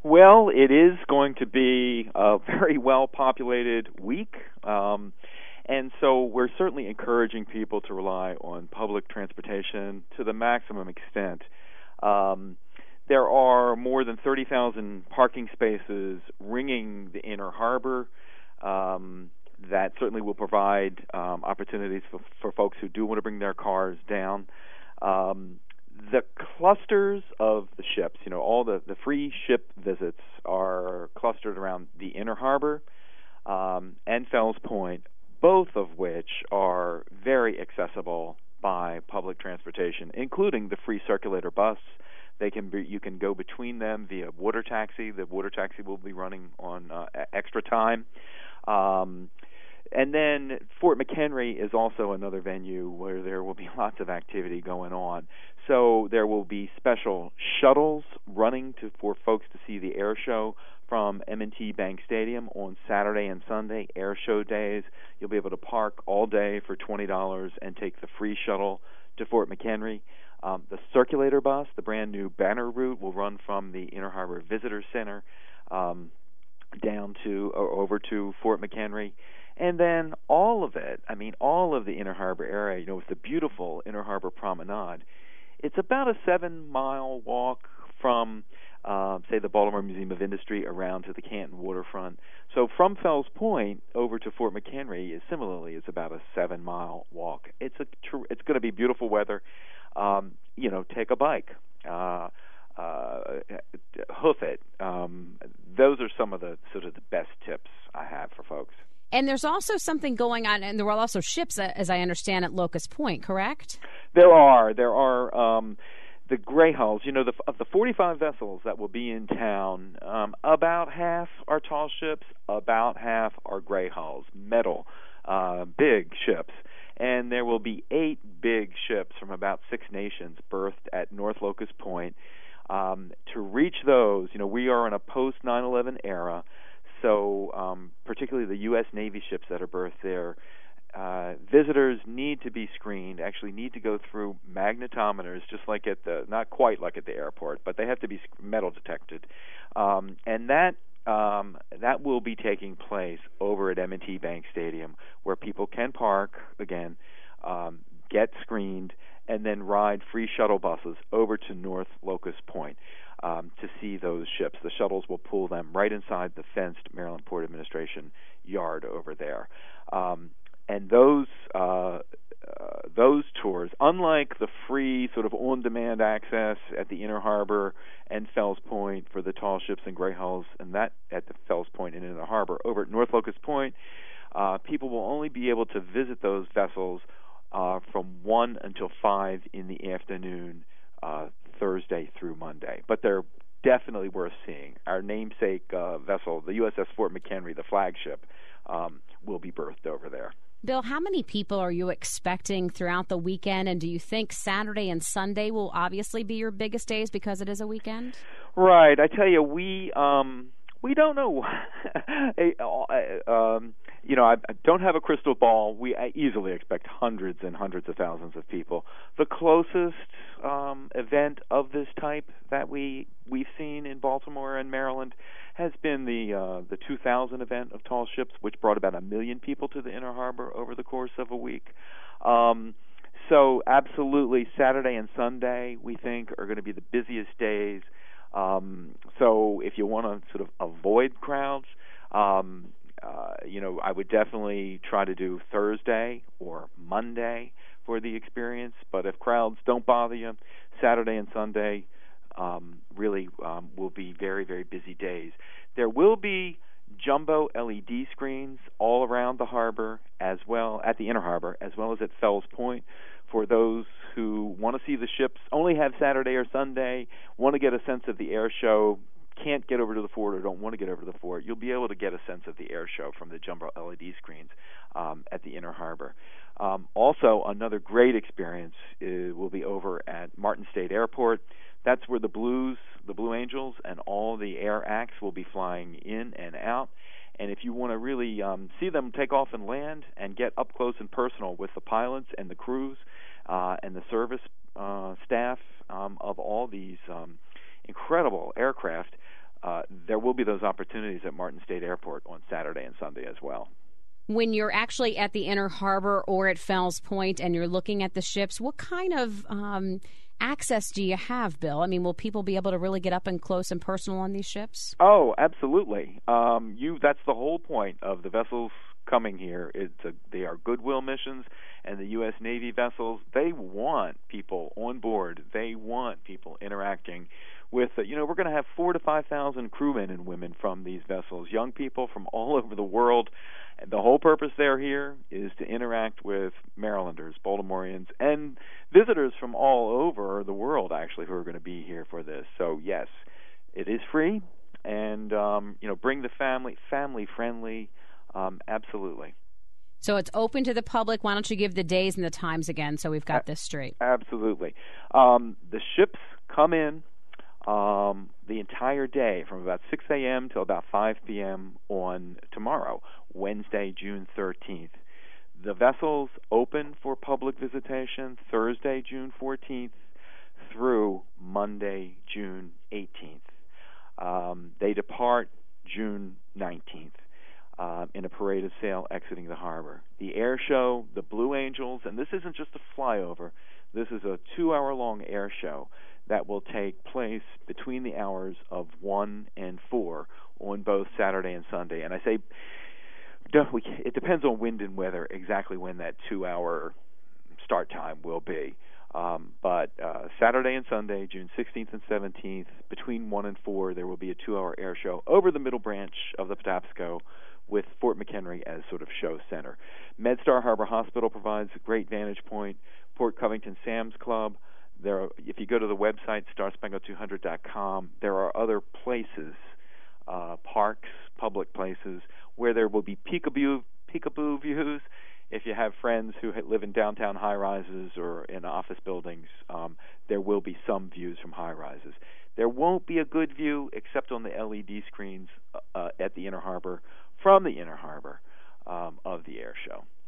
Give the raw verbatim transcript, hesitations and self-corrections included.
Well, it is going to be a very well-populated week, um, and so we're certainly encouraging people to rely on public transportation to the maximum extent. Um, there are more than thirty thousand parking spaces ringing the Inner Harbor. Um, that certainly will provide um, opportunities for, for folks who do want to bring their cars down. Um, The clusters of the ships, you know, all the, the free ship visits are clustered around the Inner Harbor um, and Fells Point, both of which are very accessible by public transportation, including the free circulator bus. They can be, you can go between them via water taxi. The water taxi will be running on uh, extra time. Um, And then Fort McHenry is also another venue where there will be lots of activity going on. So there will be special shuttles running to for folks to see the air show from M and T Bank Stadium on Saturday and Sunday, air show days. You'll be able to park all day for twenty dollars and take the free shuttle to Fort McHenry. Um, the circulator bus, the brand new banner route, will run from the Inner Harbor Visitor Center um, down to or over to Fort McHenry. And then all of it, I mean, all of the Inner Harbor area, you know, with the beautiful Inner Harbor Promenade, it's about a seven-mile walk from, uh, say, the Baltimore Museum of Industry around to the Canton waterfront. So from Fells Point over to Fort McHenry is similarly is about a seven-mile walk. It's a tr- it's going to be beautiful weather. Um, you know, take a bike, uh, uh, hoof it. Um, those are some of the sort of the best tips I have for folks. And there's also something going on, and there are also ships, as I understand, at Locust Point, correct? There are. There are um, the gray hulls. You know, the, of the forty-five vessels that will be in town, um, about half are tall ships, about half are gray hulls, metal, uh, big ships. And there will be eight big ships from about six nations berthed at North Locust Point. Um, to reach those, you know, we are in a post nine eleven era. So um, particularly the U S Navy ships that are berthed there, uh, visitors need to be screened, actually need to go through magnetometers, just like at the, not quite like at the airport, but they have to be metal detected. Um, and that um, that will be taking place over at M and T Bank Stadium, where people can park, again, um, get screened, and then ride free shuttle buses over to North Locust Point. Um, to see those ships. The shuttles will pull them right inside the fenced Maryland Port Administration yard over there. Um, and those uh, uh, those tours, unlike the free sort of on-demand access at the Inner Harbor and Fells Point for the tall ships and gray hulls, and that at the Fells Point and Inner Harbor, over at North Locust Point, uh, people will only be able to visit those vessels uh, from one until five in the afternoon, uh, Thursday through Monday, but they're definitely worth seeing. Our namesake uh, vessel, the U S S Fort McHenry, the flagship, um, will be berthed over there. Bill, how many people are you expecting throughout the weekend, and do you think Saturday and Sunday will obviously be your biggest days because it is a weekend? Right. I tell you, we um, we don't know. um, you know, I, I don't have a crystal ball. We I easily expect hundreds and hundreds of thousands of people. The closest um, event of this type that we we've seen in Baltimore and Maryland has been the uh, the two thousand event of tall ships, which brought about a million people to the Inner Harbor over the course of a week. Um, so absolutely, Saturday and Sunday we think are going to be the busiest days. Um, so if you want to sort of avoid crowds, um, uh, you know, I would definitely try to do Thursday or Monday for the experience. But if crowds don't bother you, Saturday and Sunday um, really um, will be very, very busy days. There will be jumbo L E D screens all around the harbor, as well at the Inner Harbor, as well as at Fells Point, for those who want to see the ships, only have Saturday or Sunday, want to get a sense of the air show, can't get over to the fort or don't want to get over to the fort. You'll be able to get a sense of the air show from the jumbo L E D screens um, at the Inner Harbor. Um, also, another great experience is, will be over at Martin State Airport. That's where the Blues, the Blue Angels, and all the air acts will be flying in and out. And if you want to really um, see them take off and land and get up close and personal with the pilots and the crews uh, and the service uh, staff um, of all these um, incredible aircraft, uh, will be those opportunities at Martin State Airport on Saturday and Sunday as well. When you're actually at the Inner Harbor or at Fells Point and you're looking at the ships, what kind of um, access do you have, Bill? I mean, will people be able to really get up and close and personal on these ships? Oh, absolutely. Um, you that's the whole point of the vessels coming here. It's a, they are goodwill missions, and the U S Navy vessels, they want people on board. They want people interacting with, uh, you know, we're going to have four to five thousand crewmen and women from these vessels, young people from all over the world. And the whole purpose they're here is to interact with Marylanders, Baltimoreans, and visitors from all over the world, actually, who are going to be here for this. So, yes, it is free, and, um, you know, bring the family, family-friendly, um, absolutely. So it's open to the public. Why don't you give the days and the times again so we've got this straight? Absolutely. Um, the ships come in um, the entire day from about six a.m. till about five p.m. on tomorrow, Wednesday, June thirteenth. The vessels open for public visitation Thursday, June fourteenth through Monday, June eighteenth. Um, they depart June nineteenth. Uh, in a parade of sail exiting the harbor. The air show, the Blue Angels, and this isn't just a flyover, this is a two-hour-long air show that will take place between the hours of one and four on both Saturday and Sunday. And I say, don't, we, it depends on wind and weather exactly when that two-hour start time will be. Um, but uh, Saturday and Sunday, June sixteenth and seventeenth, between one and four, there will be a two-hour air show over the middle branch of the Patapsco, with Fort McHenry as sort of show center. MedStar Harbor Hospital provides a great vantage point. Port Covington Sam's Club. There, are, if you go to the website star spangled two hundred dot com, there are other places, uh, parks, public places, where there will be peekaboo, peekaboo views. If you have friends who live in downtown high-rises or in office buildings, um, there will be some views from high-rises. There won't be a good view except on the L E D screens uh, at the Inner Harbor, from the Inner Harbor um, of the air show.